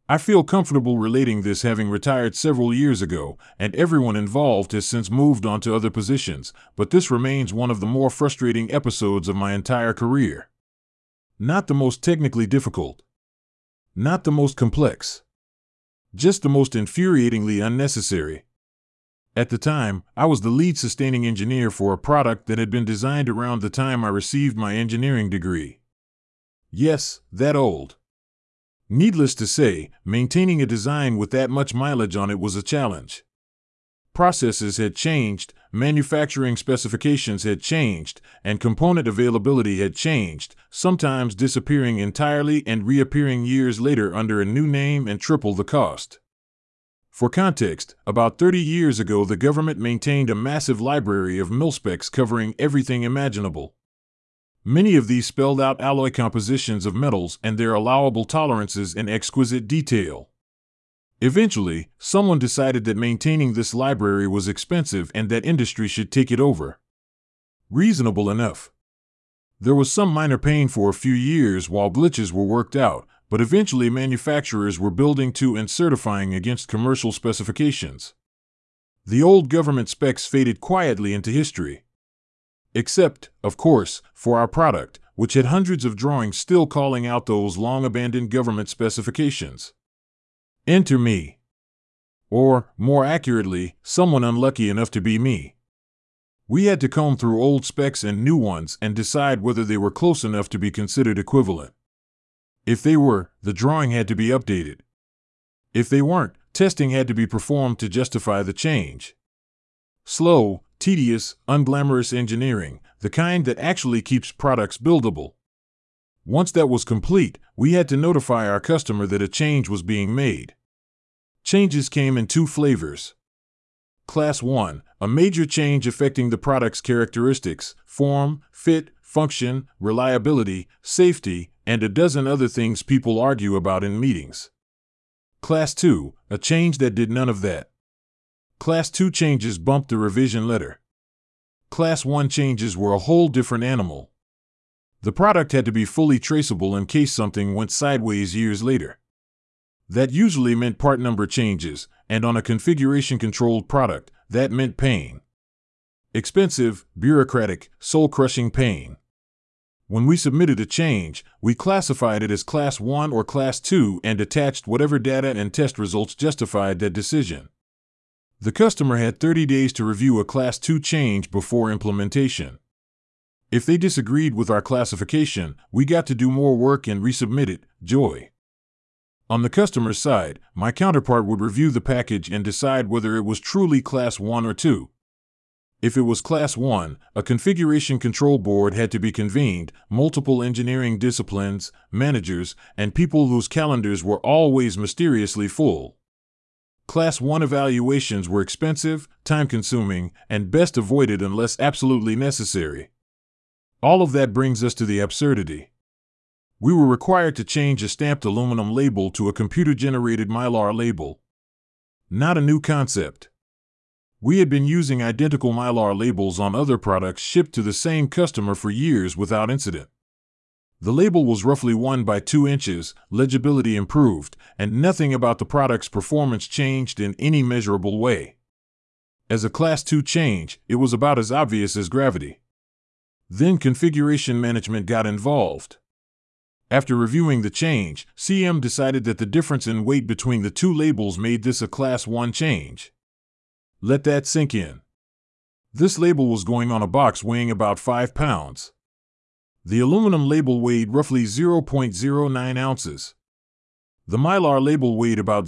I feel comfortable relating this, having retired several years ago, and everyone involved has since moved on to other positions, but this remains one of the more frustrating episodes of my entire career. Not the most technically difficult. Not the most complex. Just the most infuriatingly unnecessary. At the time, I was the lead sustaining engineer for a product that had been designed around the time I received my engineering degree. Yes, that old. Needless to say, maintaining a design with that much mileage on it was a challenge. Processes had changed, manufacturing specifications had changed, and component availability had changed, sometimes disappearing entirely and reappearing years later under a new name and triple the cost. For context, about 30 years ago the government maintained a massive library of mil-specs covering everything imaginable. Many of these spelled out alloy compositions of metals and their allowable tolerances in exquisite detail. Eventually, someone decided that maintaining this library was expensive and that industry should take it over. Reasonable enough. There was some minor pain for a few years while glitches were worked out, but eventually manufacturers were building to and certifying against commercial specifications. The old government specs faded quietly into history. Except, of course, for our product, which had hundreds of drawings still calling out those long-abandoned government specifications. Enter me. Or, more accurately, someone unlucky enough to be me. We had to comb through old specs and new ones and decide whether they were close enough to be considered equivalent. If they were, the drawing had to be updated. If they weren't, testing had to be performed to justify the change. Slow, tedious, unglamorous engineering, the kind that actually keeps products buildable. Once that was complete, we had to notify our customer that a change was being made. Changes came in two flavors. Class 1, a major change affecting the product's characteristics, form, fit, function, reliability, safety, and a dozen other things people argue about in meetings. Class 2, a change that did none of that. Class 2 changes bumped the revision letter. Class 1 changes were a whole different animal. The product had to be fully traceable in case something went sideways years later. That usually meant part number changes, and on a configuration-controlled product, that meant pain. Expensive, bureaucratic, soul-crushing pain. When we submitted a change, we classified it as Class 1 or Class 2 and attached whatever data and test results justified that decision. The customer had 30 days to review a Class 2 change before implementation. If they disagreed with our classification, we got to do more work and resubmit it. Joy. On the customer's side, my counterpart would review the package and decide whether it was truly Class 1 or 2. If it was Class 1, a configuration control board had to be convened, multiple engineering disciplines, managers, and people whose calendars were always mysteriously full. Class 1 evaluations were expensive, time-consuming, and best avoided unless absolutely necessary. All of that brings us to the absurdity. We were required to change a stamped aluminum label to a computer-generated Mylar label. Not a new concept. We had been using identical Mylar labels on other products shipped to the same customer for years without incident. The label was roughly 1 by 2 inches, legibility improved, and nothing about the product's performance changed in any measurable way. As a Class 2 change, it was about as obvious as gravity. Then configuration management got involved. After reviewing the change, CM decided that the difference in weight between the two labels made this a Class 1 change. Let that sink in. This label was going on a box weighing about 5 pounds. The aluminum label weighed roughly 0.09 ounces. The Mylar label weighed about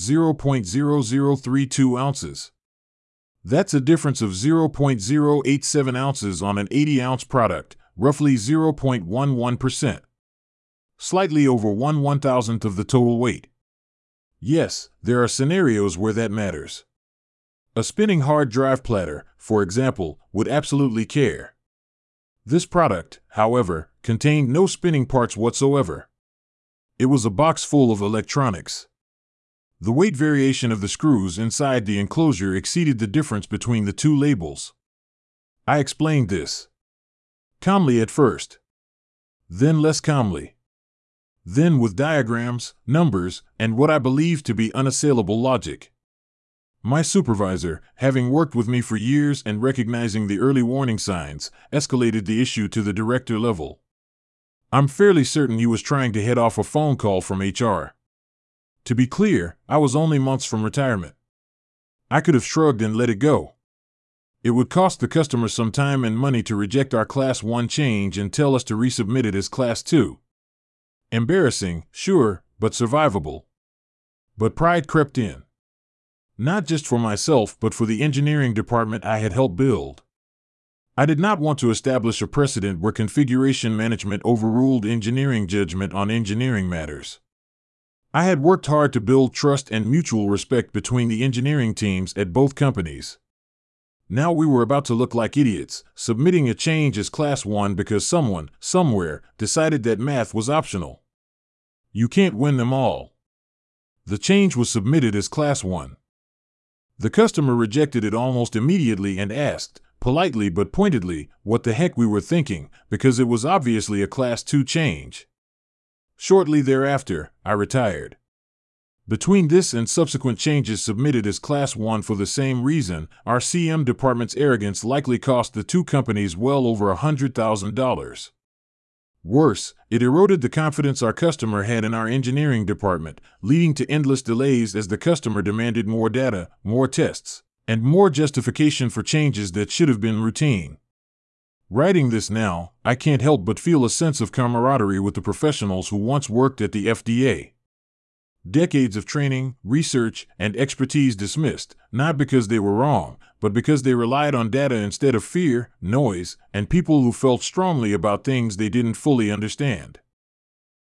0.0032 ounces. That's a difference of 0.087 ounces on an 80-ounce product, roughly 0.11%. Slightly over 1/1000th of the total weight. Yes, there are scenarios where that matters. A spinning hard drive platter, for example, would absolutely care. This product, however, contained no spinning parts whatsoever. It was a box full of electronics. The weight variation of the screws inside the enclosure exceeded the difference between the two labels. I explained this. Calmly at first. Then less calmly. Then with diagrams, numbers, and what I believed to be unassailable logic. My supervisor, having worked with me for years and recognizing the early warning signs, escalated the issue to the director level. I'm fairly certain he was trying to head off a phone call from HR. To be clear, I was only months from retirement. I could have shrugged and let it go. It would cost the customer some time and money to reject our Class 1 change and tell us to resubmit it as Class 2. Embarrassing, sure, but survivable. But pride crept in. Not just for myself, but for the engineering department I had helped build. I did not want to establish a precedent where configuration management overruled engineering judgment on engineering matters. I had worked hard to build trust and mutual respect between the engineering teams at both companies. Now we were about to look like idiots, submitting a change as Class 1 because someone, somewhere, decided that math was optional. You can't win them all. The change was submitted as Class 1. The customer rejected it almost immediately and asked, politely but pointedly, what the heck we were thinking, because it was obviously a Class 2 change. Shortly thereafter, I retired. Between this and subsequent changes submitted as Class 1 for the same reason, our CM department's arrogance likely cost the two companies well over $100,000. Worse, it eroded the confidence our customer had in our engineering department, leading to endless delays as the customer demanded more data, more tests, and more justification for changes that should have been routine. Writing this now, I can't help but feel a sense of camaraderie with the professionals who once worked at the FDA. Decades of training, research, and expertise dismissed, not because they were wrong, but because they relied on data instead of fear, noise, and people who felt strongly about things they didn't fully understand.